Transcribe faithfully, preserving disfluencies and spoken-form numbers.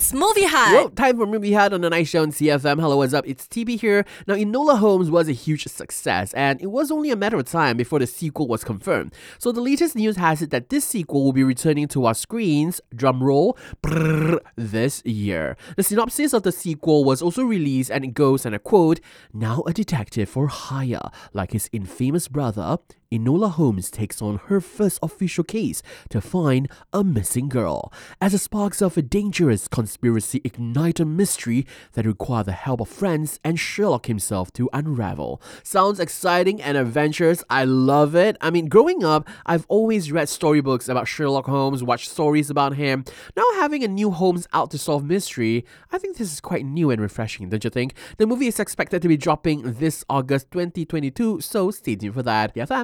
It's Movie Hut. Well, time for Movie Hut on the Night Show on C F M. Hello, what's up? It's T B here. Now, Enola Holmes was a huge success, and it was only a matter of time before the sequel was confirmed. So the latest news has it that this sequel will be returning to our screens, drumroll, brrr, this year. The synopsis of the sequel was also released, and it goes, and I quote, "Now a detective for hire, like his infamous brother, Enola Holmes takes on her first official case to find a missing girl. As the sparks of a dangerous conspiracy ignite a mystery that require the help of friends and Sherlock himself to unravel." Sounds exciting and adventurous. I love it. I mean, growing up, I've always read storybooks about Sherlock Holmes, watched stories about him. Now having a new Holmes out to solve mystery, I think this is quite new and refreshing, don't you think? The movie is expected to be dropping this August twenty twenty-two, so stay tuned for that. Yeah,